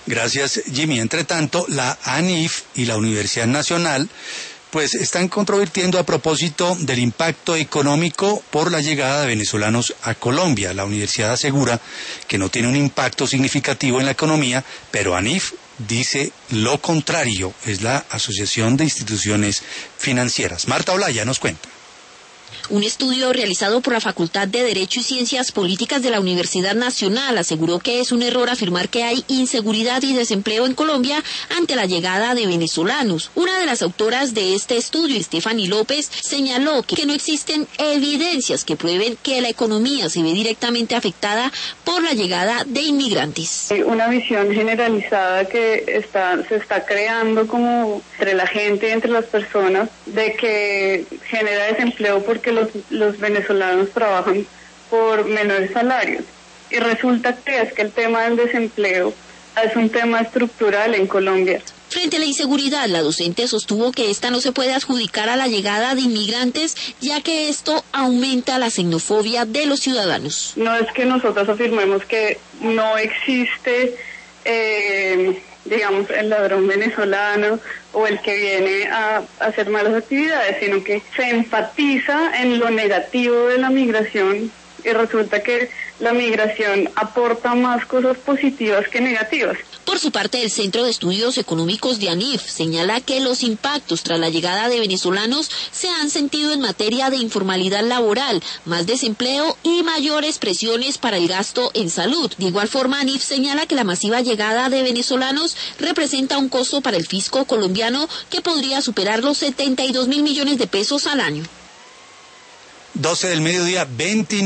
Gracias, Jimmy. Entre tanto, la ANIF y la Universidad Nacional pues están controvirtiendo a propósito del impacto económico por la llegada de venezolanos a Colombia. La universidad asegura que no tiene un impacto significativo en la economía, pero ANIF dice lo contrario. Es la Asociación de Instituciones Financieras. Marta Olaya nos cuenta. Un estudio realizado por la Facultad de Derecho y Ciencias Políticas de la Universidad Nacional aseguró que es un error afirmar que hay inseguridad y desempleo en Colombia ante la llegada de venezolanos. Una de las autoras de este estudio, Stephanie López, señaló que no existen evidencias que prueben que la economía se ve directamente afectada por la llegada de inmigrantes. Una visión generalizada que se está creando como entre la gente, entre las personas, de que genera desempleo porque los venezolanos trabajan por menores salarios. Y resulta que el tema del desempleo es un tema estructural en Colombia. Frente a la inseguridad, la docente sostuvo que esta no se puede adjudicar a la llegada de inmigrantes, ya que esto aumenta la xenofobia de los ciudadanos. No es que nosotros afirmemos que no existe digamos, el ladrón venezolano o el que viene a hacer malas actividades, sino que se enfatiza en lo negativo de la migración y resulta que la migración aporta más cosas positivas que negativas. Por su parte, el Centro de Estudios Económicos de ANIF señala que los impactos tras la llegada de venezolanos se han sentido en materia de informalidad laboral, más desempleo y mayores presiones para el gasto en salud. De igual forma, ANIF señala que la masiva llegada de venezolanos representa un costo para el fisco colombiano que podría superar los 72.000 millones de pesos al año. 12 del mediodía, 29.